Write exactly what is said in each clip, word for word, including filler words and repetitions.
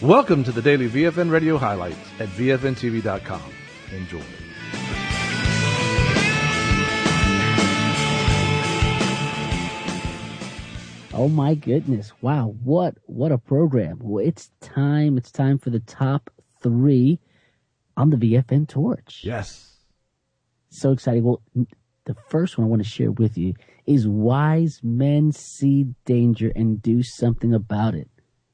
Welcome to the daily V F N Radio highlights at V F N T V dot com. Enjoy. Oh my goodness. Wow. What, what a program. Well, it's time. It's time for the top three on the V F N Torch. Yes. So exciting. Well, the first one I want to share with you is wise men see danger and do something about it.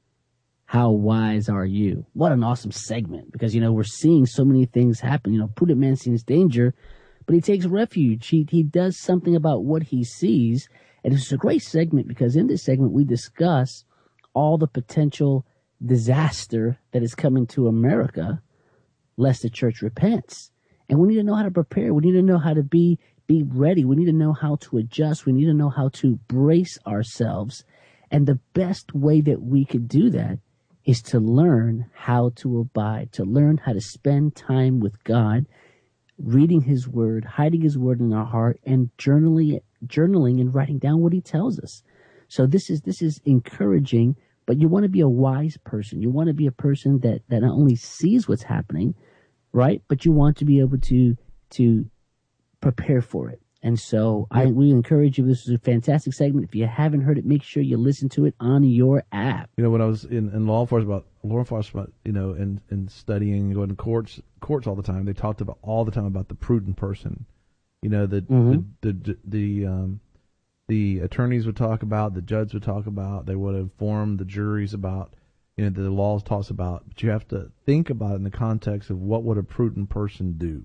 How wise are you? What an awesome segment, because, you know, we're seeing so many things happen. You know, prudent man sees danger, but he takes refuge. He, he does something about what he sees. And it's a great segment because in this segment, we discuss all the potential disaster that is coming to America lest the church repents. And we need to know how to prepare. We need to know how to be, be ready. We need to know how to adjust. We need to know how to brace ourselves. And the best way that we could do that is to learn how to abide, to learn how to spend time with God, reading his word, hiding his word in our heart, and journaling, journaling and writing down what he tells us. So this is, this is encouraging, but you want to be a wise person. You want to be a person that, that not only sees what's happening, right, but you want to be able to, to prepare for it. And so I we encourage you. This is a fantastic segment. If you haven't heard it, make sure you listen to it on your app. You know, when I was in, in law enforcement, about law enforcement, you know, and, and studying, going to courts, courts all the time, they talked about all the time about the prudent person. You know, the mm-hmm. the the, the um the attorneys would talk about, the judge would talk about, they would inform the juries about, you know, the laws talks about. But you have to think about it in the context of what would a prudent person do.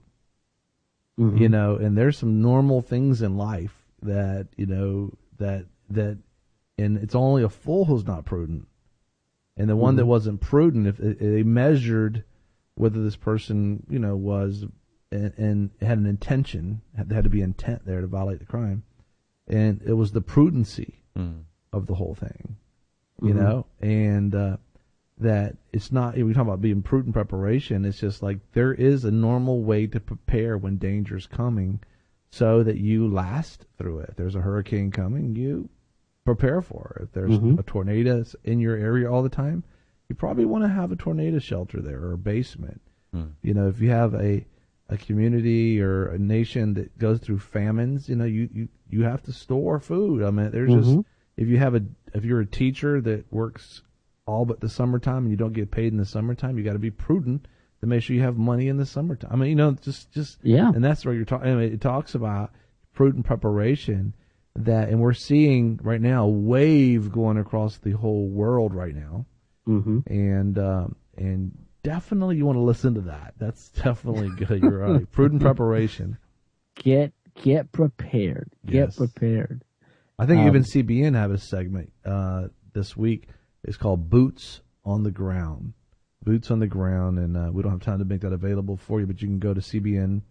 Mm-hmm. You know, and there's some normal things in life that, you know, that, that, and it's only a fool who's not prudent. And the one mm-hmm. that wasn't prudent, if they measured whether this person, you know, was, and, and had an intention, had, had to be intent there to violate the crime. And it was the prudency mm. of the whole thing, you mm-hmm. know, and, uh, that it's not, we talk about being prudent preparation. It's just like there is a normal way to prepare when danger's coming so that you last through it. If there's a hurricane coming, you prepare for it. If there's mm-hmm. a tornado in your area all the time, you probably want to have a tornado shelter there or a basement. Mm. You know, if you have a, a community or a nation that goes through famines, you know, you, you, you have to store food. I mean, there's mm-hmm. just, if you have a, if you're a teacher that works all but the summertime and you don't get paid in the summertime, you got to be prudent to make sure you have money in the summertime. I mean, you know, just, just, yeah. And that's where you're talking, I mean, it talks about prudent preparation that, and we're seeing right now a wave going across the whole world right now. Mm-hmm. And, um, and definitely you want to listen to that. That's definitely good. You're right. Prudent preparation. Get, get prepared. Get yes. prepared. I think um, even C B N have a segment, uh, this week. It's called Boots on the Ground. Boots on the Ground, and uh, we don't have time to make that available for you, but you can go to C B N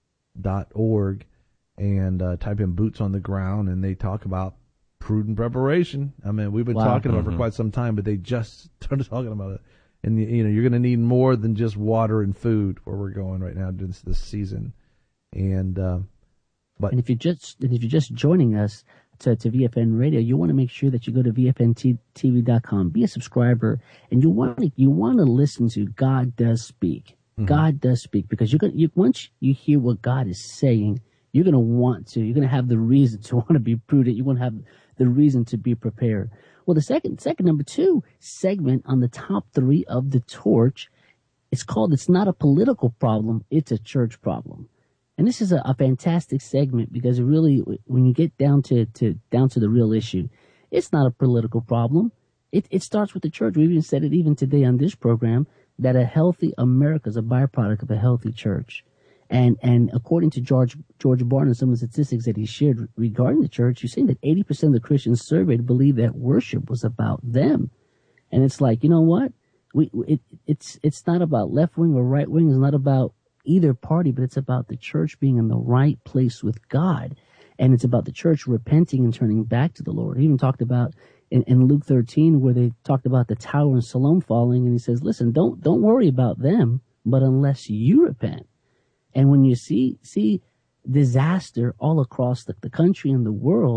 dot org and uh, type in Boots on the Ground, and they talk about prudent preparation. I mean, we've been wow. talking about mm-hmm. it for quite some time, but they just started talking about it. And, you know, you're going to need more than just water and food where we're going right now this, this season. And, uh, but and if you're just and if you're just joining us, To, to V F N Radio, you want to make sure that you go to V F N T V dot com, be a subscriber, and you want to you want to listen to God Does Speak. Mm-hmm. God does speak, because you're gonna you, once you hear what God is saying, you're gonna want to. You're gonna have the reason to want to be prudent. You want to have the reason to be prepared. Well, the second second number two segment on the top three of the torch, it's called "It's Not a Political Problem, It's a Church Problem." And this is a, a fantastic segment because it really, when you get down to, to down to the real issue, it's not a political problem. It it starts with the church. We even said it even today on this program that a healthy America is a byproduct of a healthy church. And and according to George George Barna and some of the statistics that he shared regarding the church, you're saying that eighty percent of the Christians surveyed believe that worship was about them. And it's like, you know what? We it it's it's not about left wing or right wing. It's not about either party, but it's about the church being in the right place with God. And it's about the church repenting and turning back to the Lord. He even talked about in, in Luke thirteen, where they talked about the tower in Siloam falling. And he says, listen, don't, don't worry about them, but unless you repent. And when you see, see disaster all across the, the country and the world,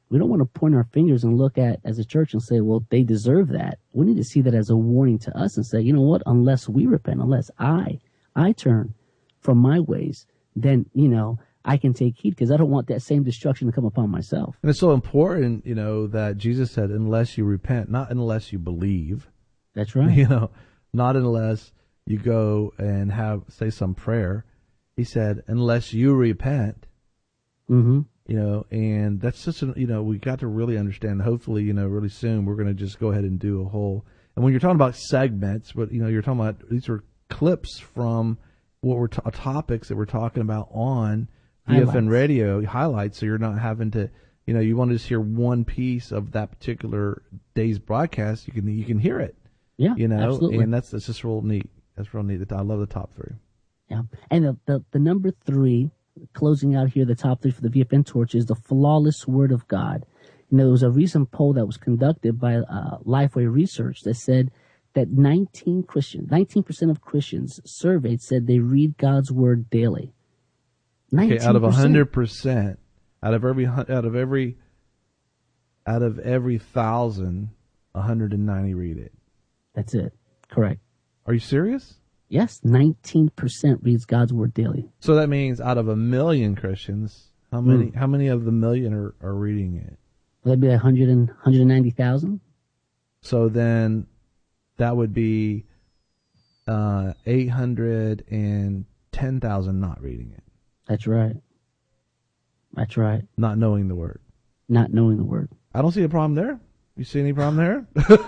We don't want to point our fingers and look at as a church and say, well, they deserve that. We need to see that as a warning to us and say, you know what, unless we repent, unless I, I turn from my ways, then, you know, I can take heed because I don't want that same destruction to come upon myself. And it's so important, you know, that Jesus said, unless you repent, not unless you believe. That's right. You know, not unless you go and have, say some prayer. He said, unless you repent. Mm-hmm. You know, and that's just, you know, we got to really understand, hopefully, you know, really soon we're going to just go ahead and do a whole, and when you're talking about segments, but, you know, you're talking about, these are clips from what we're, t- topics that we're talking about on V F N Highlights. Radio, highlights, so you're not having to, you know, you want to just hear one piece of that particular day's broadcast, you can, you can hear it. Yeah, you know, absolutely. and that's, that's just real neat. That's real neat. I love the top three. Yeah. And the, the, the number three, closing out here, the top three for the V F N Torch is the flawless Word of God. You know, there was a recent poll that was conducted by uh, Lifeway Research that said that nineteen Christians, nineteen percent of Christians surveyed said they read God's Word daily. nineteen percent. Okay, out of one hundred percent, out of every, out of every, out of every thousand, one hundred ninety read it. That's it. Correct. Are you serious? Yes, nineteen percent reads God's Word daily. So that means out of a million Christians, how many Mm. how many of the million are, are reading it? That'd be like one hundred and, one hundred ninety thousand. So then that would be uh, eight hundred ten thousand not reading it. That's right. That's right. Not knowing the Word. Not knowing the Word. I don't see a problem there. You see any problem there?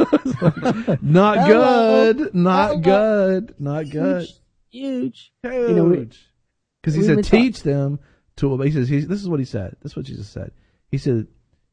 Not good. Not Hello. good. Not good. Huge. Huge. You know, we- Because he we said, would talk- teach them to obey. He says, he, this is what he said. This is what Jesus said. He said,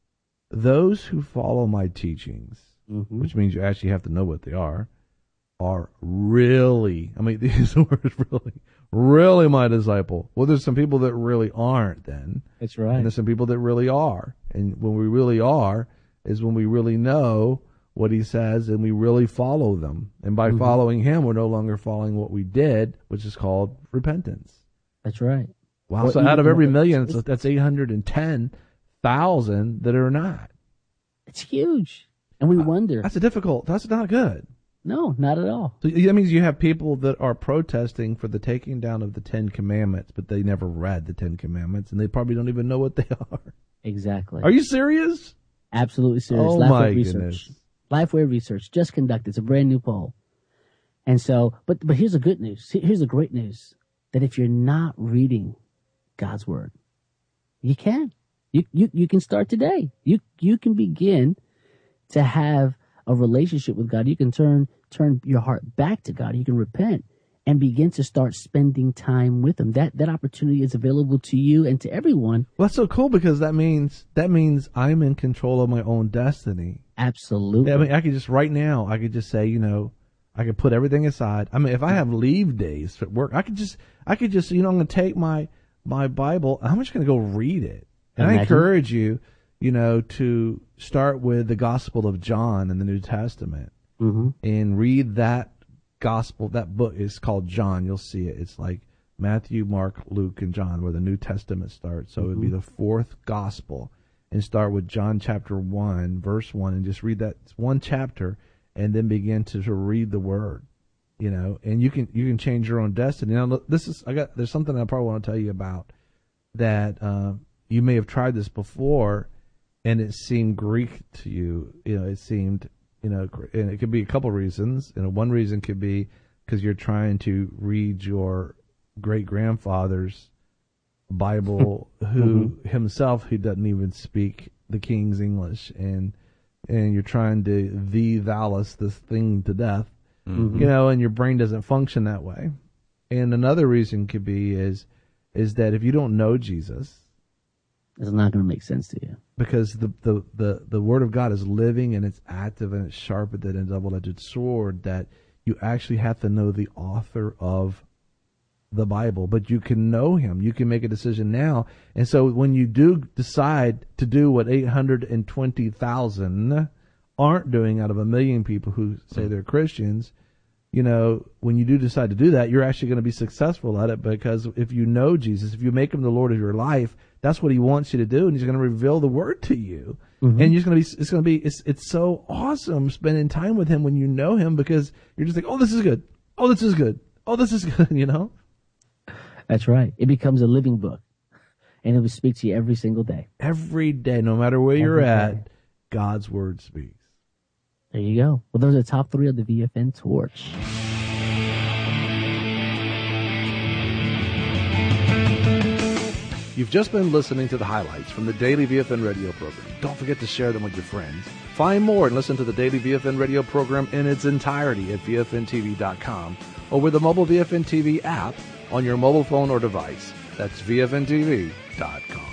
those who follow my teachings, Mm-hmm. which means you actually have to know what they are, are really, I mean, these words really, really my disciple. Well, there's some people that really aren't then. That's And right. there's some people that really are. And when we really are, is when we really know what he says and we really follow them. And by Mhm. following him, we're no longer following what we did, which is called repentance. That's right. Wow. Well, So out of even- every million, it's- it's, that's eight hundred ten thousand that are not. It's huge. And we wonder. That's a difficult, that's not good. No, not at all. So that means you have people that are protesting for the taking down of the Ten Commandments, but they never read the Ten Commandments, and they probably don't even know what they are. Exactly. Are you serious? Absolutely serious. Oh, Lifeway my Research. goodness. Lifeway Research just conducted. It's a brand new poll. And so, but but here's the good news. Here's the great news. That if you're not reading God's Word, you can. You you you can start today. You you can begin to have a relationship with God. You can turn turn your heart back to God. You can repent and begin to start spending time with Him. That that opportunity is available to you and to everyone. Well, that's so cool because that means that means I'm in control of my own destiny. Absolutely. I mean, I could just right now, I could just say, you know, I could put everything aside. I mean, if I have leave days at work, I could just, I could just, you know, I'm going to take my my Bible. I'm just going to go read it. And Imagine. I encourage you, you know, to start with the Gospel of John in the New Testament Mm-hmm. and read that gospel. That book is called John. You'll see it. It's like Matthew, Mark, Luke, and John, where the New Testament starts. So mm-hmm. it'd be the fourth gospel, and start with John chapter one, verse one, and just read that one chapter, and then begin to, to read the Word. You know, and you can you can change your own destiny. Now, look, this is I got. There's something I probably want to tell you about that. Uh, you may have tried this before, and it seemed Greek to you. You know, it seemed. You know, and it could be a couple reasons. You know, one reason could be because you're trying to read your great grandfather's Bible, who mm-hmm. himself who doesn't even speak the King's English, and and you're trying to thee thouest this thing to death. Mm-hmm. You know, and your brain doesn't function that way. And another reason could be is is that if you don't know Jesus, it's not going to make sense to you. Because the, the, the, the Word of God is living and it's active and it's sharper than a double-edged sword, that you actually have to know the author of the Bible. But you can know Him. You can make a decision now. And so when you do decide to do what eight hundred twenty thousand aren't doing out of a million people who say they're Christians, you know, when you do decide to do that, you're actually going to be successful at it, because if you know Jesus, if you make him the Lord of your life, that's what he wants you to do, and he's going to reveal the word to you. Mm-hmm. And you're going to be, it's going to be, it's, it's so awesome spending time with him when you know him, because you're just like, oh, this is good. Oh, this is good. Oh, this is good, you know? That's right. It becomes a living book, and it will speak to you every single day. Every day, no matter where every you're at, day. God's word speaks. There you go. Well, those are the top three of the V F N Torch. You've just been listening to the highlights from the Daily V F N radio program. Don't forget to share them with your friends. Find more and listen to the Daily V F N radio program in its entirety at V F N T V dot com or with the mobile V F N T V app on your mobile phone or device. That's V F N T V dot com.